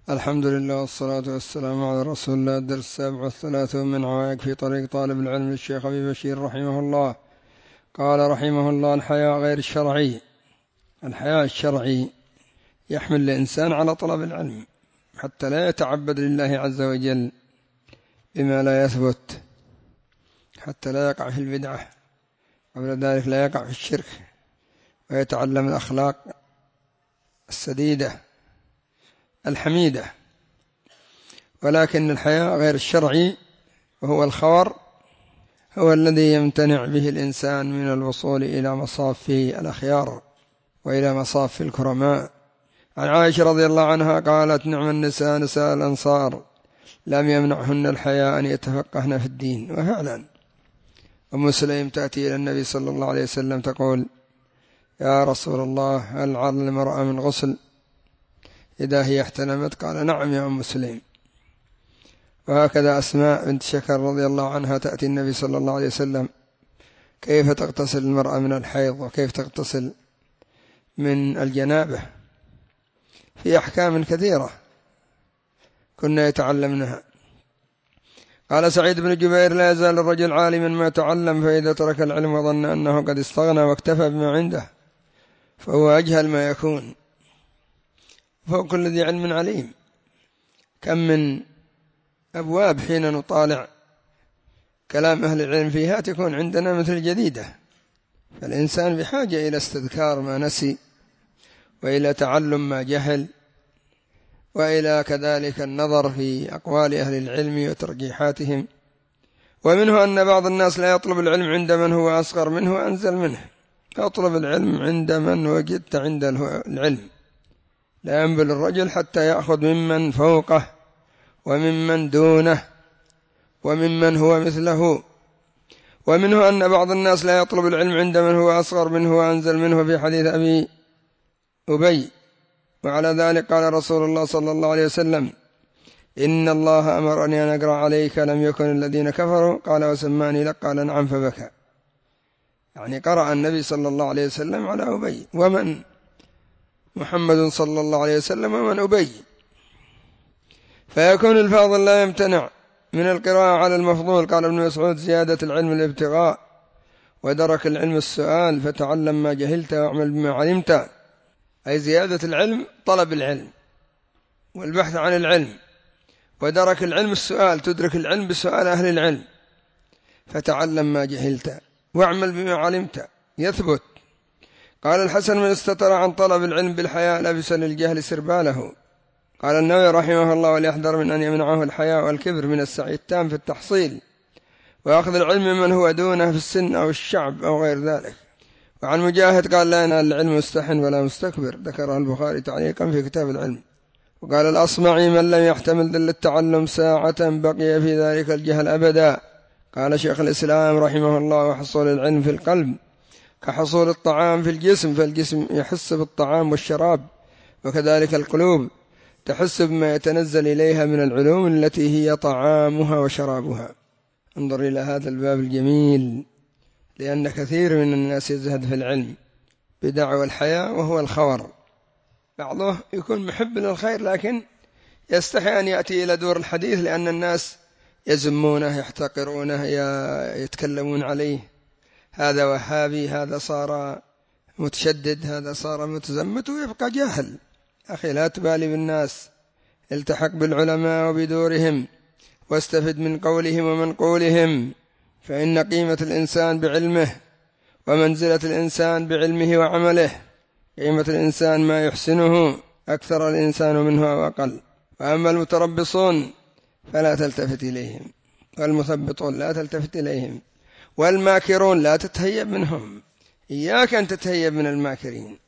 الحمد لله والصلاة والسلام على رسول الله. الدرس 37 من عوائق في طريق طالب العلم للشيخ أبي بشير رحمه الله. قال رحمه الله: الحياء غير الشرعي. الحياء الشرعي يحمل الإنسان على طلب العلم حتى لا يتعبد لله عز وجل بما لا يثبت، حتى لا يقع في البدعة، قبل ذلك لا يقع في الشرك، ويتعلم الأخلاق السديدة الحميدة. ولكن الحياء غير الشرعي وهو الخور هو الذي يمتنع به الإنسان من الوصول إلى مصاف الأخيار وإلى مصاف الكرماء. عن عائشة رضي الله عنها قالت: نعم النساء نساء الأنصار لم يمنعهن الحياء أن يتفقهن في الدين. وفعلا أم سليم تأتي إلى النبي صلى الله عليه وسلم تقول: يا رسول الله، هل على المرأة من غسل إذا هي احتلمت؟ قال: نعم يا أم سليم. وهكذا أسماء بنت شكر رضي الله عنها تأتي النبي صلى الله عليه وسلم: كيف تغتسل المرأة من الحيض وكيف تغتسل من الجنابة؟ في أحكام كثيرة كنا يتعلمنها. قال سعيد بن جبير: لا يزال الرجل عالما ما تعلم، فإذا ترك العلم وظن أنه قد استغنى واكتفى بما عنده فهو أجهل ما يكون، فوق كل ذي علم عليم. كم من أبواب حين نطالع كلام أهل العلم فيها تكون عندنا مثل جديدة، فالإنسان بحاجة إلى استذكار ما نسي، وإلى تعلم ما جهل، وإلى كذلك النظر في أقوال أهل العلم وترجيحاتهم. ومنه أن بعض الناس لا يطلب العلم عند من هو أصغر منه وأنزل منه، يطلب العلم عند من وجدت عند العلم. لا ينبل الرجل حتى يأخذ ممن فوقه وممن دونه وممن هو مثله. ومنه أن بعض الناس لا يطلب العلم عند من هو أصغر منه وأنزل منه، في حديث أبي أبي. وعلى ذلك قال رسول الله صلى الله عليه وسلم: إن الله أمرني أن أقرأ عليك لم يكن الذين كفروا. قال: وسماني لك؟ قال: نعم. فبكى. يعني قرأ النبي صلى الله عليه وسلم على أبي. ومن محمد صلى الله عليه وسلم ومن أبي؟ فيكون الفاضل لا يمتنع من القراءة على المفضول. قال ابن مسعود: زيادة العلم الابتغاء، ودرك العلم السؤال، فتعلم ما جهلت واعمل بما علمت. أي زيادة العلم طلب العلم والبحث عن العلم، ودرك العلم السؤال، تدرك العلم بسؤال أهل العلم، فتعلم ما جهلت واعمل بما علمت يثبت. قال الحسن: من استتر عن طلب العلم بالحياء لبس للجهل سرباله. قال النووي رحمه الله: وليحذر من أن يمنعه الحياء والكبر من السعي التام في التحصيل وأخذ العلم من هو دونه في السن أو الشعب أو غير ذلك. وعن مجاهد قال: لا ينال العلم مستحن ولا مستكبر. ذكره البخاري تعليقا في كتاب العلم. وقال الأصمعي: من لم يحتمل ذل التعلم ساعة بقي في ذلك الجهل أبدا. قال شيخ الإسلام رحمه الله: وحصول العلم في القلب كحصول الطعام في الجسم، فالجسم يحس بالطعام والشراب، وكذلك القلوب تحس بما يتنزل إليها من العلوم التي هي طعامها وشرابها. انظر إلى هذا الباب الجميل، لأن كثير من الناس يزهد في العلم بدعوى الحياء وهو الخور. بعضه يكون محب للخير لكن يستحي أن يأتي إلى دور الحديث، لأن الناس يزمونه يحتقرونه يتكلمون عليه: هذا وهابي، هذا صار متشدد، هذا صار متزمت، ويبقى جاهل. أخي لا تبالي بالناس، التحق بالعلماء وبدورهم، واستفد من قولهم ومنقولهم، فإن قيمة الإنسان بعلمه، ومنزلة الإنسان بعلمه وعمله. قيمة الإنسان ما يحسنه، أكثر الإنسان منه أو أقل. وأما المتربصون فلا تلتفت إليهم، والمثبطون لا تلتفت إليهم، والماكرون لا تتهيب منهم. إياك أن تتهيب من الماكرين،